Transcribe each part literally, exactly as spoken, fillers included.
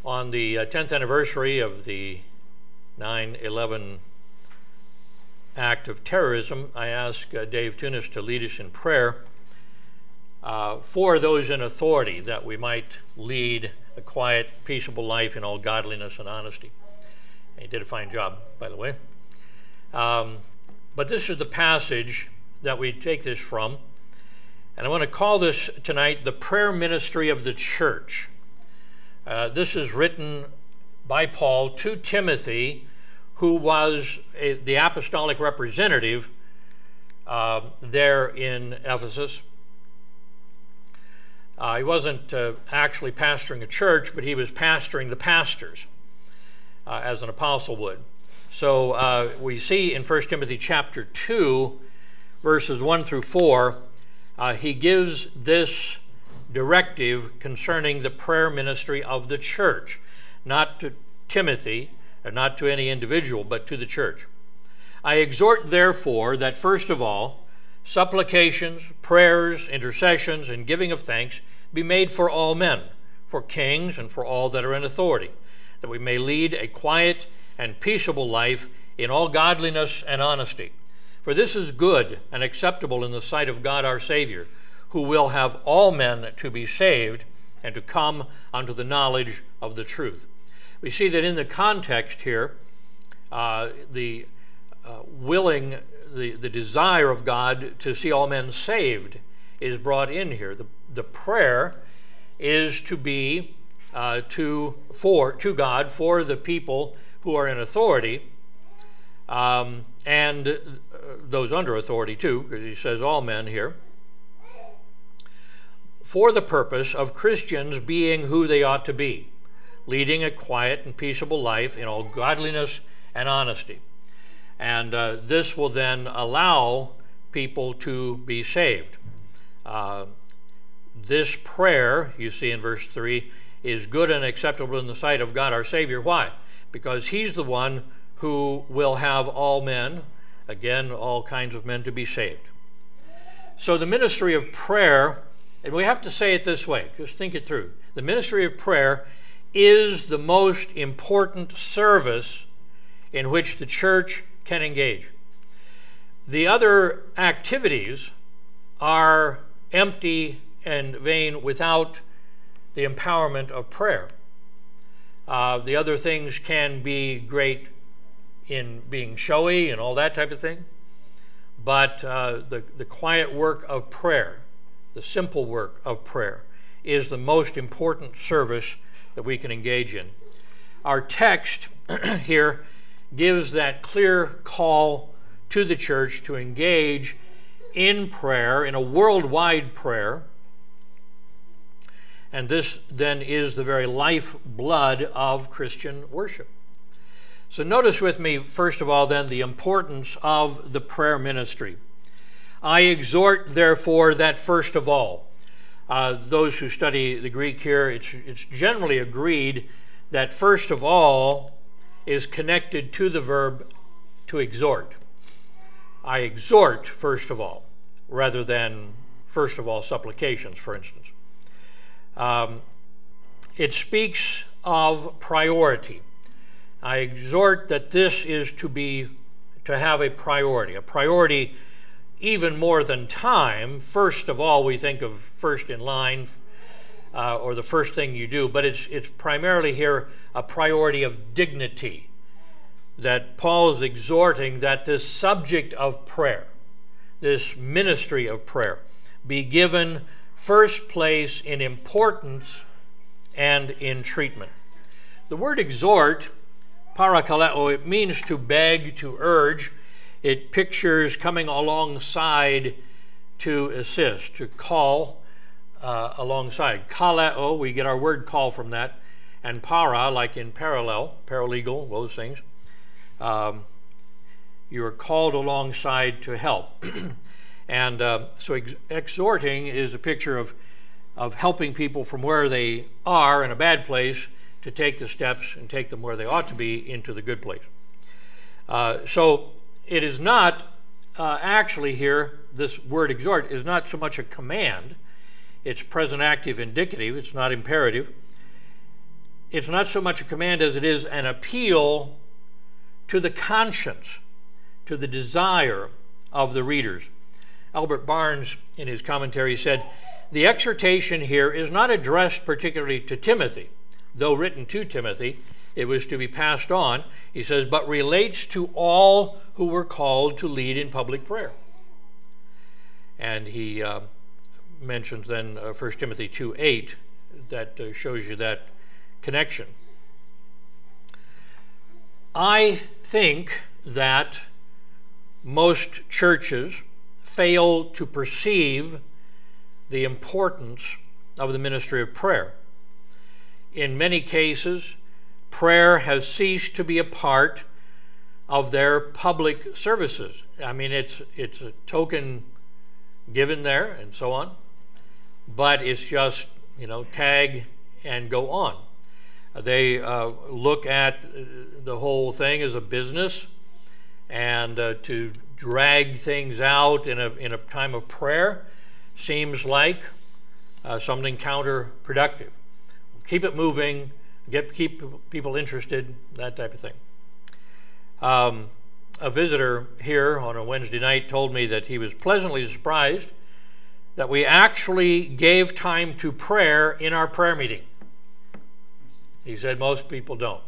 On the uh, tenth anniversary of the nine eleven act of terrorism, I asked uh, Dave Tunis to lead us in prayer uh, for those in authority, that we might lead a quiet, peaceable life in all godliness and honesty. And he did a fine job, by the way. Um, but this is the passage that we take this from, and I want to call this tonight the prayer ministry of the church. Uh, this is written by Paul to Timothy, who was a, the apostolic representative uh, there in Ephesus. Uh, he wasn't uh, actually pastoring a church, but he was pastoring the pastors, uh, as an apostle would. So uh, we see in First Timothy chapter two, verses one through four, uh, he gives this directive concerning the prayer ministry of the church, not to Timothy, and not to any individual, but to the church. I exhort, therefore, that first of all, supplications, prayers, intercessions, and giving of thanks be made for all men, for kings, and for all that are in authority, that we may lead a quiet and peaceable life in all godliness and honesty. For this is good and acceptable in the sight of God our Savior, who will have all men to be saved and to come unto the knowledge of the truth. We see that in the context here, uh, the uh, willing, the, the desire of God to see all men saved is brought in here. The, the prayer is to be uh, to for to God for the people who are in authority, um, and uh, those under authority too, because he says all men here, for the purpose of Christians being who they ought to be, leading a quiet and peaceable life in all godliness and honesty. And uh, this will then allow people to be saved. Uh, this prayer, you see in verse three, is good and acceptable in the sight of God our Savior. Why? Because he's the one who will have all men, again, all kinds of men, to be saved. So the ministry of prayer, and we have to say it this way, just think it through. The ministry of prayer is the most important service in which the church can engage. The other activities are empty and vain without the empowerment of prayer. Uh, the other things can be great in being showy and all that type of thing, but uh, the, the quiet work of prayer, the simple work of prayer, is the most important service that we can engage in. Our text here gives that clear call to the church to engage in prayer, in a worldwide prayer, and this then is the very lifeblood of Christian worship. So notice with me, first of all, then, the importance of the prayer ministry. I exhort, therefore, that first of all, Uh, those who study the Greek here, it's, it's generally agreed that first of all is connected to the verb to exhort. I exhort first of all, rather than first of all supplications, for instance. Um, it speaks of priority. I exhort that this is to be, to have a priority, a priority even more than time. First of all, we think of first in line, uh, or the first thing you do, but it's it's primarily here a priority of dignity, that Paul is exhorting that this subject of prayer, this ministry of prayer, be given first place in importance and in treatment. The word exhort, parakaleo, it means to beg, to urge. It pictures coming alongside to assist, to call uh, alongside. Kaleo, we get our word call from that, and para, like in parallel, paralegal, those things. Um, you are called alongside to help. And uh, so ex- exhorting is a picture of, of helping people from where they are in a bad place to take the steps and take them where they ought to be into the good place. Uh, so it is not uh, actually here, this word exhort is not so much a command. It's present active indicative. It's not imperative. it's not so much a command as it is an appeal to the conscience, to the desire of the readers. Albert Barnes, in his commentary, said, the exhortation here is not addressed particularly to Timothy, though written to Timothy, it was to be passed on, he says, but relates to all who were called to lead in public prayer. And he uh, mentions then uh, First Timothy two eight, that uh, shows you that connection. I think that most churches fail to perceive the importance of the ministry of prayer. In many cases, prayer has ceased to be a part of their public services. I mean, it's it's a token given there and so on, but it's just, you know, tag and go on. They uh, look at the whole thing as a business, and uh, to drag things out in a in a time of prayer seems like uh, something counterproductive. Keep it moving, get keep people interested, that type of thing. Um, a visitor here on a Wednesday night told me that he was pleasantly surprised that we actually gave time to prayer in our prayer meeting. He said most people don't.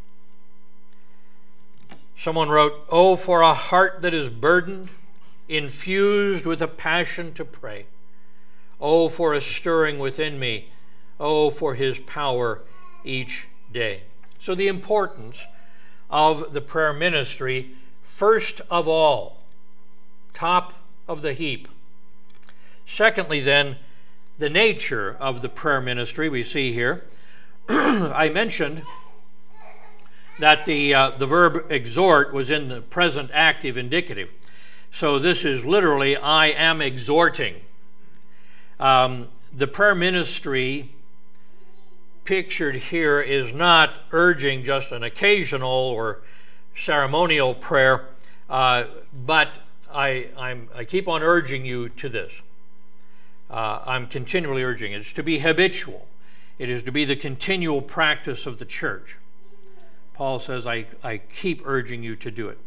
Someone wrote, "Oh, for a heart that is burdened, infused with a passion to pray. Oh, for a stirring within me. Oh, for his power each day." So the importance of the prayer ministry, first of all, top of the heap. Secondly, then, the nature of the prayer ministry we see here. I mentioned that the, uh, the verb exhort was in the present active indicative. So this is literally, I am exhorting. Um, the prayer ministry pictured here is not urging just an occasional or ceremonial prayer, uh, but I, I'm, I keep on urging you to this. Uh, I'm continually urging it. It's to be habitual. It is to be the continual practice of the church. Paul says, I, I keep urging you to do it.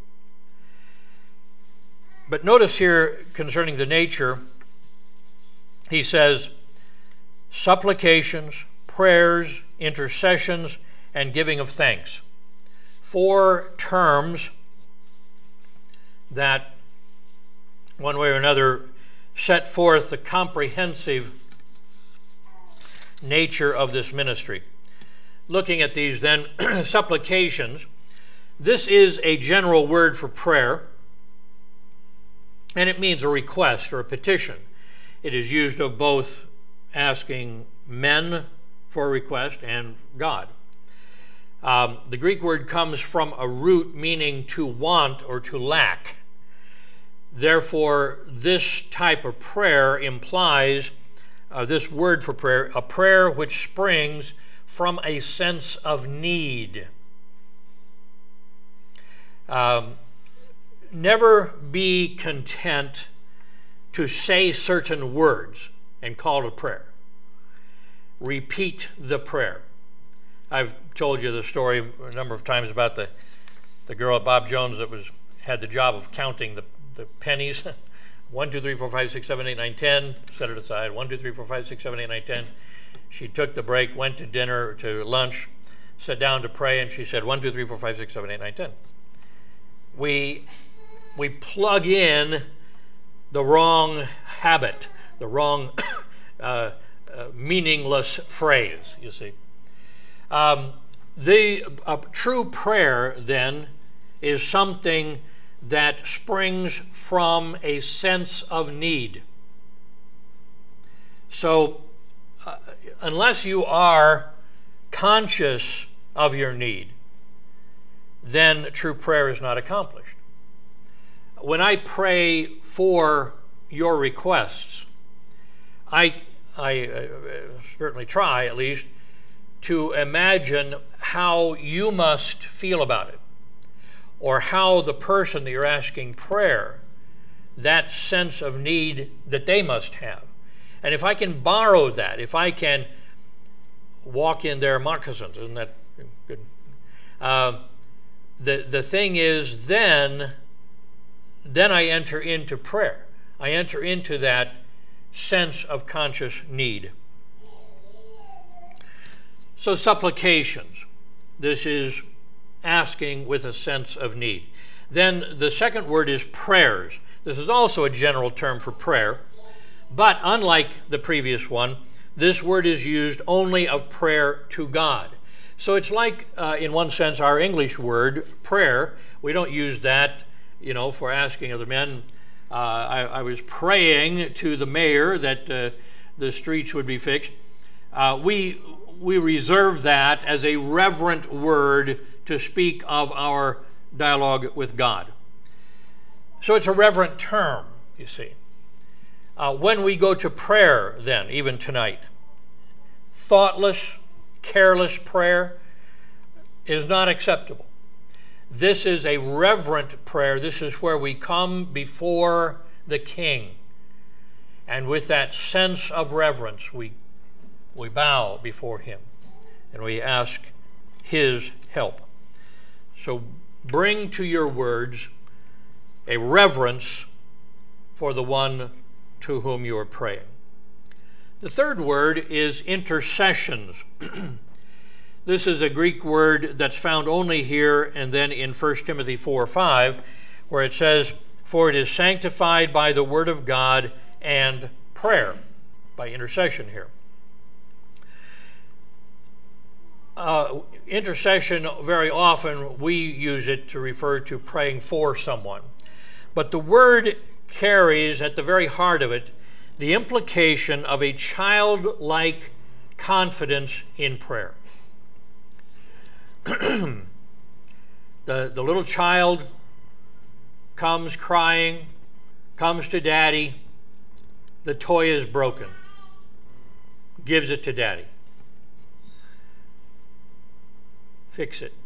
But notice here concerning the nature, he says, supplications, prayers, intercessions, and giving of thanks. Four terms that, one way or another, set forth the comprehensive nature of this ministry. Looking at these then, supplications, this is a general word for prayer, and it means a request or a petition. It is used of both asking men for a request and God. Um, the Greek word comes from a root meaning to want or to lack. Therefore, this type of prayer implies, uh, this word for prayer, a prayer which springs from a sense of need. Um, never be content to say certain words and call it prayer. Repeat the prayer. I've told you the story a number of times about the, the girl at Bob Jones that was had the job of counting the, the pennies. One, two, three, four, five, six, seven, eight, nine, ten. Set it aside. One, two, three, four, five, six, seven, eight, nine, ten. She took the break, went to dinner, to lunch, sat down to pray, and she said, one, two, three, four, five, six, seven, eight, nine, ten. We, we plug in the wrong habit, the wrong uh, uh, meaningless phrase, you see. Um, the uh, true prayer, then, is something that springs from a sense of need. So, uh, unless you are conscious of your need, then true prayer is not accomplished. When I pray for your requests, I, I uh, certainly try, at least, to imagine how you must feel about it, or how the person that you're asking prayer, that sense of need that they must have. And if I can borrow that, if I can walk in their moccasins. Isn't that good? Uh, the, the thing is, then, then I enter into prayer. I enter into that sense of conscious need. So supplications. This is asking with a sense of need. Then the second word is prayers. This is also a general term for prayer, but unlike the previous one, this word is used only of prayer to God. So it's like, uh, in one sense, our English word, prayer. We don't use that, you know, for asking other men. Uh, I, I was praying to the mayor that uh, the streets would be fixed. Uh, we, we reserve that as a reverent word to speak of our dialogue with God. So it's a reverent term, you see. Uh, when we go to prayer, then, even tonight, thoughtless, careless prayer is not acceptable. This is a reverent prayer. This is where we come before the King. And with that sense of reverence, we, we bow before him and we ask his help. So bring to your words a reverence for the one to whom you are praying. The third word is intercessions. This is a Greek word that's found only here and then in First Timothy four five, where it says, "For it is sanctified by the word of God and prayer," by intercession here. Uh, intercession, very often we use it to refer to praying for someone. But the word carries at the very heart of it the implication of a childlike confidence in prayer. the, the little child comes crying, comes to daddy, the toy is broken, gives it to daddy. Fix it.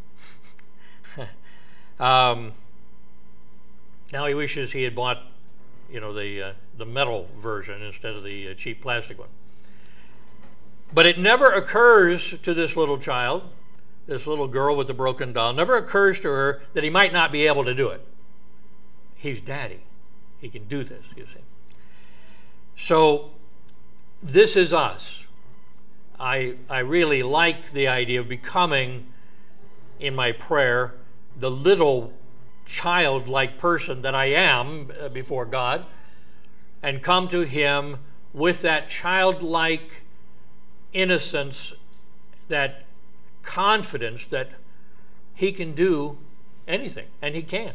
um, now he wishes he had bought, you know, the uh, the metal version instead of the uh, cheap plastic one. But it never occurs to this little child, this little girl with the broken doll, never occurs to her that he might not be able to do it. He's daddy. He can do this, you see. So this is us. I I really like the idea of becoming, in my prayer, the little childlike person that I am before God, and come to him with that childlike innocence, that confidence that he can do anything, and he can.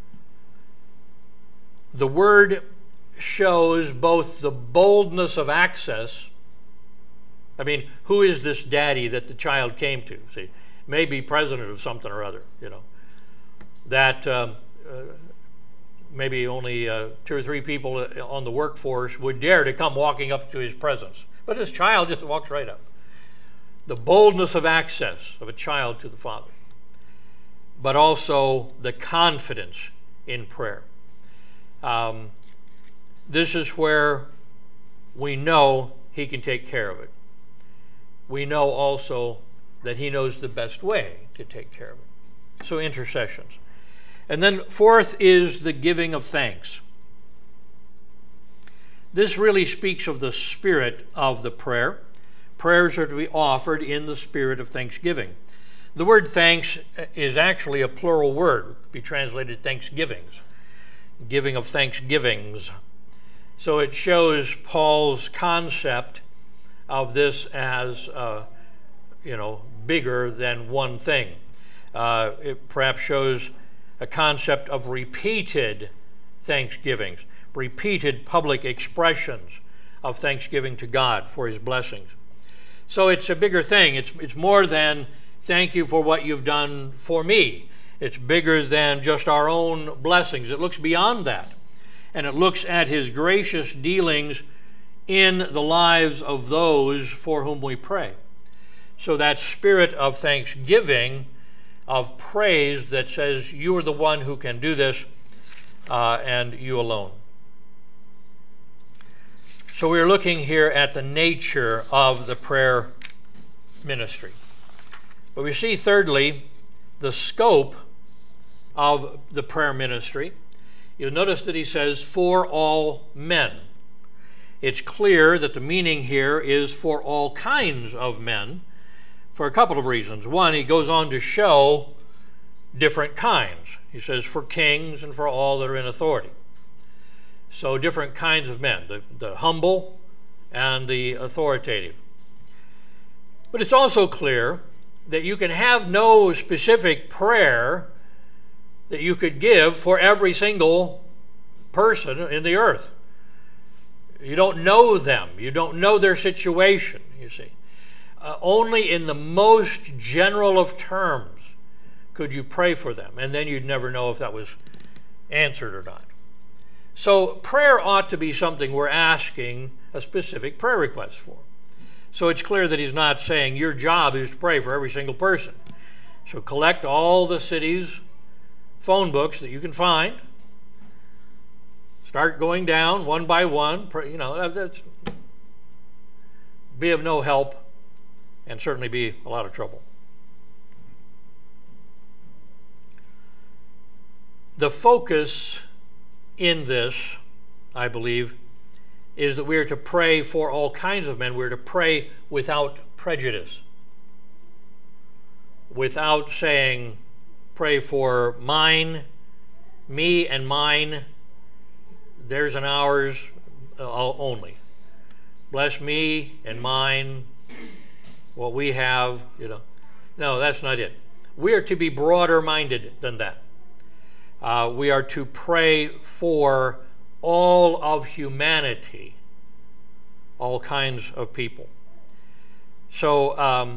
The word shows both the boldness of access. I mean, who is this daddy that the child came to? See, maybe president of something or other, you know, that um, uh, maybe only uh, two or three people on the workforce would dare to come walking up to his presence. But this child just walks right up. The boldness of access of a child to the Father, but also the confidence in prayer. Um, this is where we know he can take care of it. We know also that he knows the best way to take care of it. So intercessions. And then fourth is the giving of thanks. This really speaks of the spirit of the prayer. Prayers are to be offered in the spirit of thanksgiving. The word thanks is actually a plural word, be translated thanksgivings, giving of thanksgivings. So it shows Paul's concept of this as, uh, you know, bigger than one thing. Uh, it perhaps shows a concept of repeated thanksgivings, repeated public expressions of thanksgiving to God for his blessings. So it's a bigger thing. It's, it's more than thank you for what you've done for me. It's bigger than just our own blessings. It looks beyond that. And it looks at his gracious dealings in the lives of those for whom we pray. So that spirit of thanksgiving, of praise that says you are the one who can do this, uh, and you alone. So we're looking here at the nature of the prayer ministry. But we see, thirdly, the scope of the prayer ministry. You'll notice that he says, for all men. It's clear that the meaning here is for all kinds of men for a couple of reasons. One, he goes on to show different kinds. He says, for kings and for all that are in authority. So different kinds of men, the, the humble and the authoritative. But it's also clear that you can have no specific prayer that you could give for every single person in the earth. You don't know them. You don't know their situation, you see. Uh, only in the most general of terms could you pray for them, and then you'd never know if that was answered or not. So prayer ought to be something we're asking a specific prayer request for. So it's clear that he's not saying your job is to pray for every single person. So collect all the city's phone books that you can find. Start going down one by one. You know, that's be of no help and certainly be a lot of trouble. The focus in this, I believe, is that we are to pray for all kinds of men. We're to pray without prejudice, without saying, pray for mine, me and mine, theirs and ours uh, only. Bless me and mine, what we have, you know. No, that's not it. We are to be broader minded than that. Uh, we are to pray for all of humanity, all kinds of people. So um,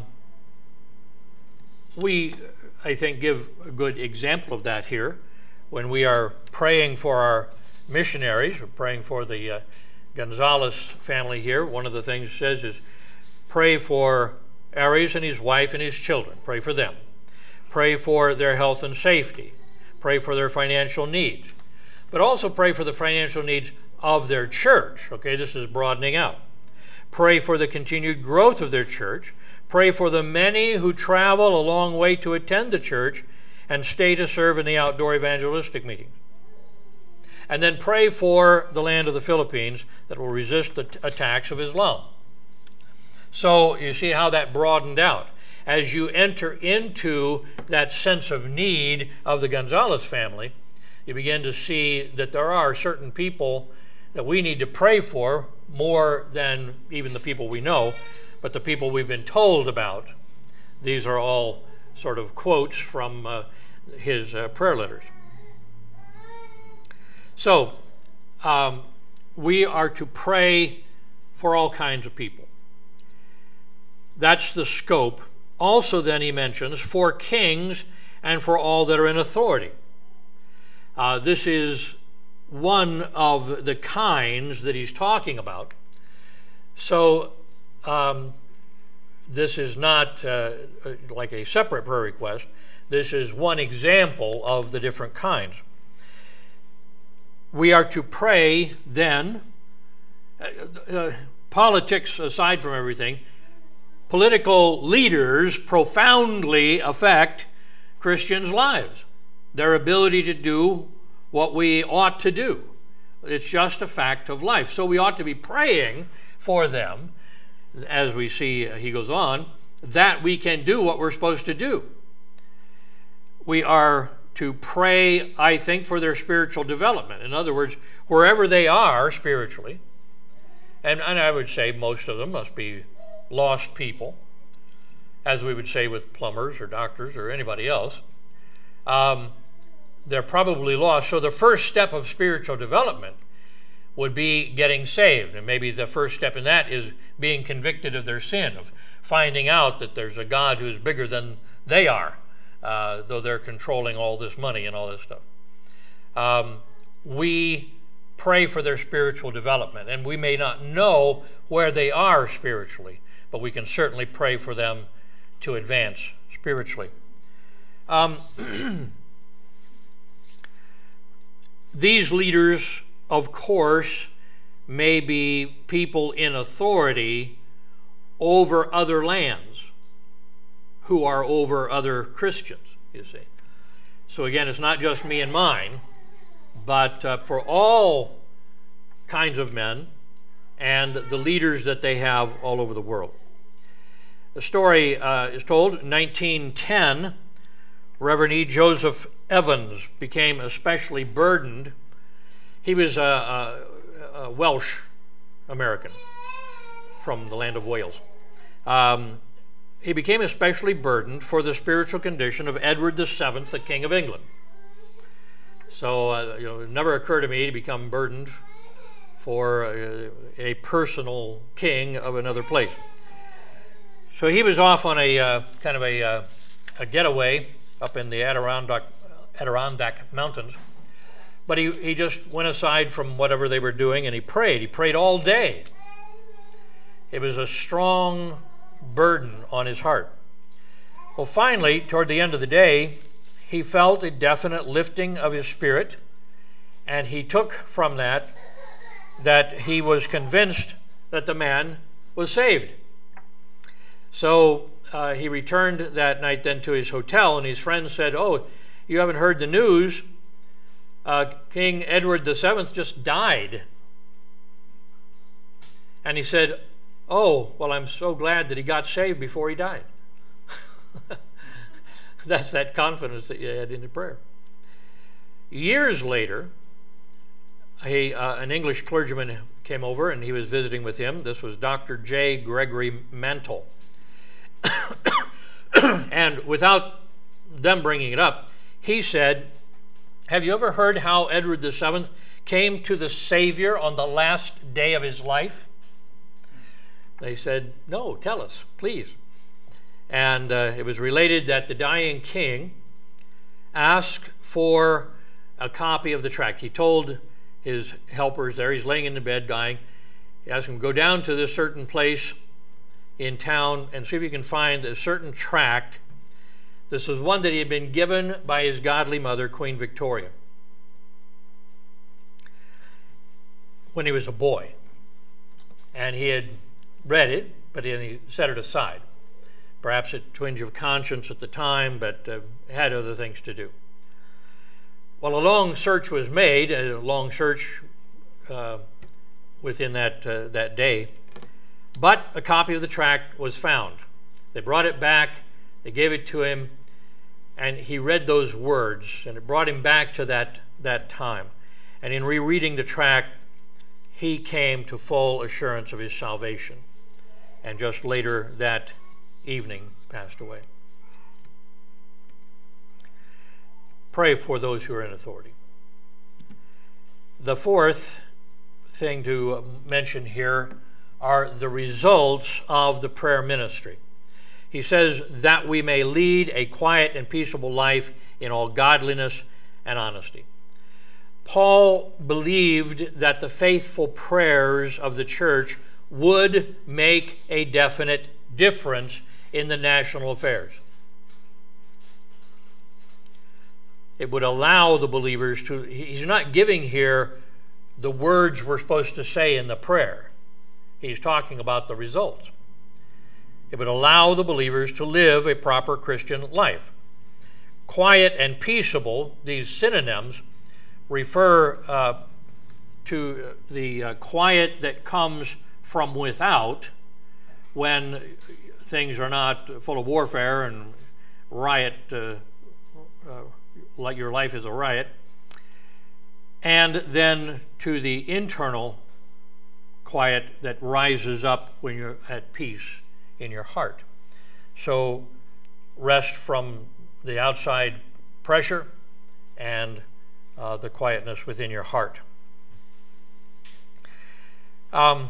we, I think, give a good example of that here when we are praying for our missionaries. We're praying for the uh, Gonzalez family here. One of the things it says is pray for Aries and his wife and his children. Pray for them. Pray for their health and safety. Pray for their financial needs. But also pray for the financial needs of their church. Okay, this is broadening out. Pray for the continued growth of their church. Pray for the many who travel a long way to attend the church and stay to serve in the outdoor evangelistic meetings. And then pray for the land of the Philippines that will resist the t- attacks of Islam. So you see how that broadened out. As you enter into that sense of need of the Gonzalez family, you begin to see that there are certain people that we need to pray for more than even the people we know, but the people we've been told about. These are all sort of quotes from uh, his uh, prayer letters. So, um, we are to pray for all kinds of people. That's the scope. Also, then he mentions for kings and for all that are in authority. Uh, this is one of the kinds that he's talking about. So, um, this is not uh, like a separate prayer request. This is one example of the different kinds. We are to pray then, uh, uh, politics aside from everything, political leaders profoundly affect Christians' lives, their ability to do what we ought to do. It's just a fact of life. So we ought to be praying for them, as we see he goes on, that we can do what we're supposed to do. We are to pray, I think, for their spiritual development. In other words, wherever they are spiritually, and, and I would say most of them must be lost people, as we would say with plumbers or doctors or anybody else. Um, they're probably lost. So the first step of spiritual development would be getting saved. And maybe the first step in that is being convicted of their sin, of finding out that there's a God who's bigger than they are, uh, though they're controlling all this money and all this stuff. Um, we pray for their spiritual development, and we may not know where they are spiritually, but we can certainly pray for them to advance spiritually. Um, these leaders, of course, may be people in authority over other lands. who are over other Christians, you see. So again, it's not just me and mine, but uh, for all kinds of men and the leaders that they have all over the world. The story uh, is told in nineteen ten, Reverend E. Joseph Evans became especially burdened. He was a, a, a Welsh American from the land of Wales. Um, he became especially burdened for the spiritual condition of Edward the Seventh, the King of England. So uh, you know, it never occurred to me to become burdened for a, a personal king of another place. So he was off on a uh, kind of a, uh, a getaway up in the Adirondack, Adirondack Mountains. But he, he just went aside from whatever they were doing and he prayed. He prayed all day. It was a strong burden on his heart. Well, finally, toward the end of the day, he felt a definite lifting of his spirit, and he took from that that he was convinced that the man was saved. So uh, he returned that night then to his hotel, and his friends said, "Oh, you haven't heard the news? Uh, King Edward the Seventh just died." And he said, "Oh, well, I'm so glad that he got saved before he died." That's that confidence that you had in the prayer. Years later, a, uh, an English clergyman came over and he was visiting with him. This was Doctor J. Gregory Mantle. And without them bringing it up, he said, "Have you ever heard how Edward the Seventh came to the Savior on the last day of his life?" They said, "No, tell us, please." And uh, it was related that the dying king asked for a copy of the tract. He told his helpers there, he's laying in the bed dying, he asked him, "Go down to this certain place in town and see if you can find a certain tract." This was one that he had been given by his godly mother, Queen Victoria, when he was a boy. And he had read it, but then he set it aside. Perhaps a twinge of conscience at the time, but uh, had other things to do. Well, a long search was made, a long search uh, within that, uh, that day, but a copy of the tract was found. They brought it back, they gave it to him, and he read those words, and it brought him back to that, that time. And in rereading the tract, he came to full assurance of his salvation, and just later that evening passed away. Pray for those who are in authority. The fourth thing to mention here are the results of the prayer ministry. He says that we may lead a quiet and peaceable life in all godliness and honesty. Paul believed that the faithful prayers of the church would make a definite difference in the national affairs. It would allow the believers to, he's not giving here the words we're supposed to say in the prayer. He's talking about the results. It would allow the believers to live a proper Christian life. Quiet and peaceable, these synonyms, refer uh, to the uh, quiet that comes from without when things are not full of warfare and riot, uh, uh, like your life is a riot, and then to the internal quiet that rises up when you're at peace in your heart. So rest from the outside pressure and uh, the quietness within your heart. Um,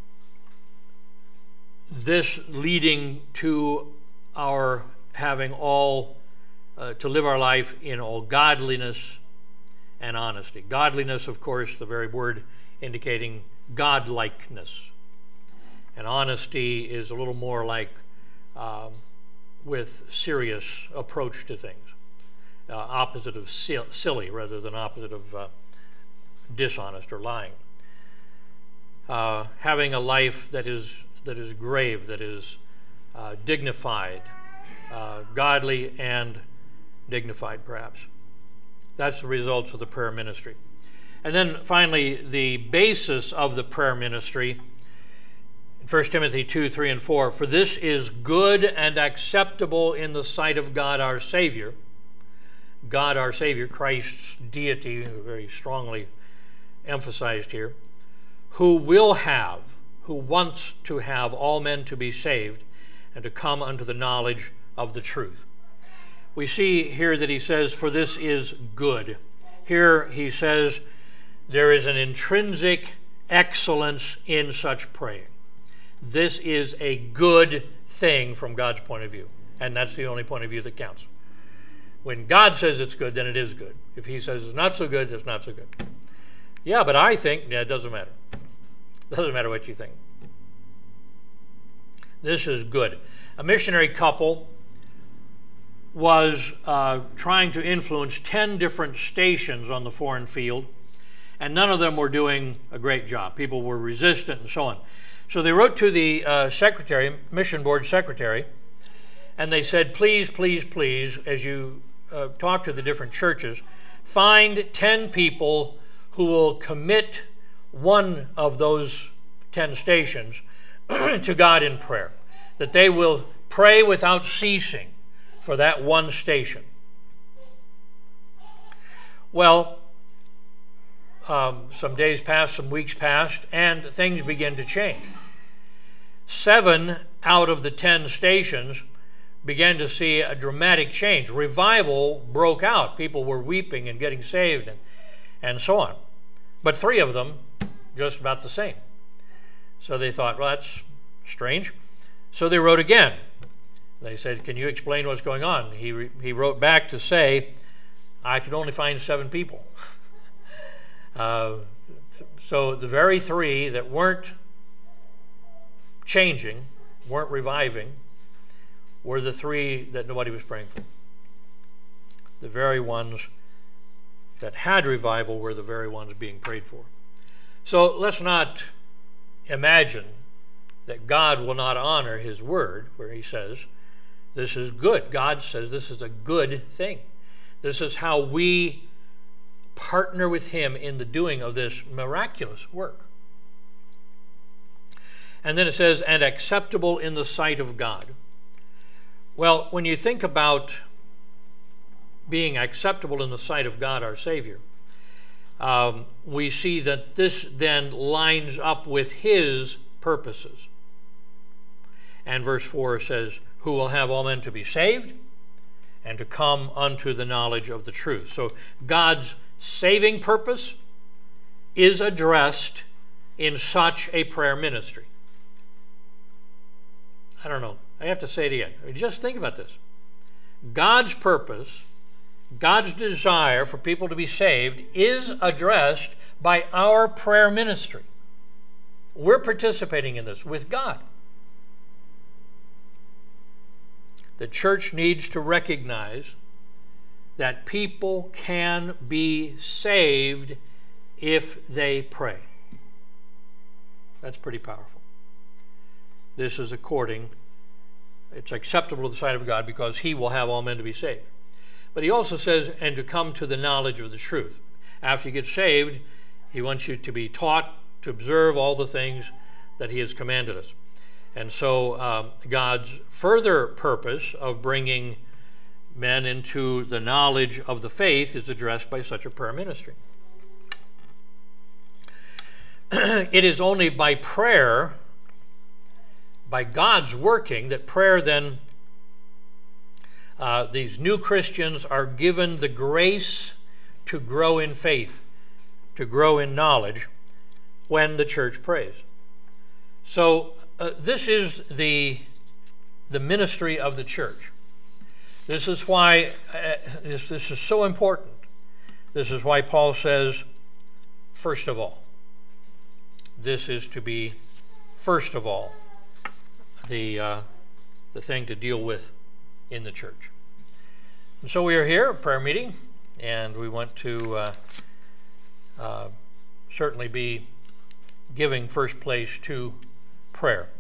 this leading to our having all, uh, to live our life in all godliness and honesty. Godliness, of course, the very word indicating godlikeness. And honesty is a little more like uh, with serious approach to things. Uh, opposite of silly rather than opposite of uh, dishonest or lying. Uh, having a life that is that is grave, that is uh, dignified, uh, godly and dignified, perhaps. That's the results of the prayer ministry. And then finally, the basis of the prayer ministry, First Timothy two, three, and four, for this is good and acceptable in the sight of God our Savior. God our Savior, Christ's deity, very strongly emphasized here, who will have, who wants to have all men to be saved and to come unto the knowledge of the truth. We see here that he says, for this is good. Here he says, there is an intrinsic excellence in such praying. This is a good thing from God's point of view, and that's the only point of view that counts. When God says it's good, then it is good. If he says it's not so good, it's not so good. Yeah, but I think, yeah, it doesn't matter. It doesn't matter what you think. This is good. A missionary couple was uh, trying to influence ten different stations on the foreign field, and none of them were doing a great job. People were resistant and so on. So they wrote to the uh, secretary, mission board secretary, and they said, please, please, please, as you uh, talk to the different churches, find ten people who will commit one of those ten stations to God in prayer, that they will pray without ceasing for that one station. Well, um, some days passed, some weeks passed, and things began to change. Seven out of the ten stations began to see a dramatic change. Revival broke out. People were weeping and getting saved and, and so on. But three of them, just about the same. So they thought, well, that's strange. So they wrote again. They said, can you explain what's going on? He, re- he wrote back to say, I could only find seven people. uh, th- so the very three that weren't changing, weren't reviving, were the three that nobody was praying for. The very ones that had revival were the very ones being prayed for. So let's not imagine that God will not honor his word, where he says, this is good. God says this is a good thing. This is how we partner with him in the doing of this miraculous work. And then it says, and acceptable in the sight of God. Well, when you think about being acceptable in the sight of God, our Savior, um, we see that this then lines up with his purposes. And verse four says, who will have all men to be saved and to come unto the knowledge of the truth. So God's saving purpose is addressed in such a prayer ministry. I don't know. I have to say it again. Just think about this. God's purpose, God's desire for people to be saved is addressed by our prayer ministry. We're participating in this with God. The church needs to recognize that people can be saved if they pray. That's pretty powerful. This is according, it's acceptable to the sight of God because he will have all men to be saved. But he also says, and to come to the knowledge of the truth. After you get saved, he wants you to be taught to observe all the things that he has commanded us. And so um, God's further purpose of bringing men into the knowledge of the faith is addressed by such a prayer ministry. It is only by prayer, by God's working, that prayer then, uh, these new Christians are given the grace to grow in faith, to grow in knowledge when the church prays. So uh, this is the, the ministry of the church. This is why uh, this, this is so important. This is why Paul says, first of all, this is to be, first of all, the, uh, the thing to deal with in the church. And so we are here, a prayer meeting, and we want to uh, uh, certainly be giving first place to prayer.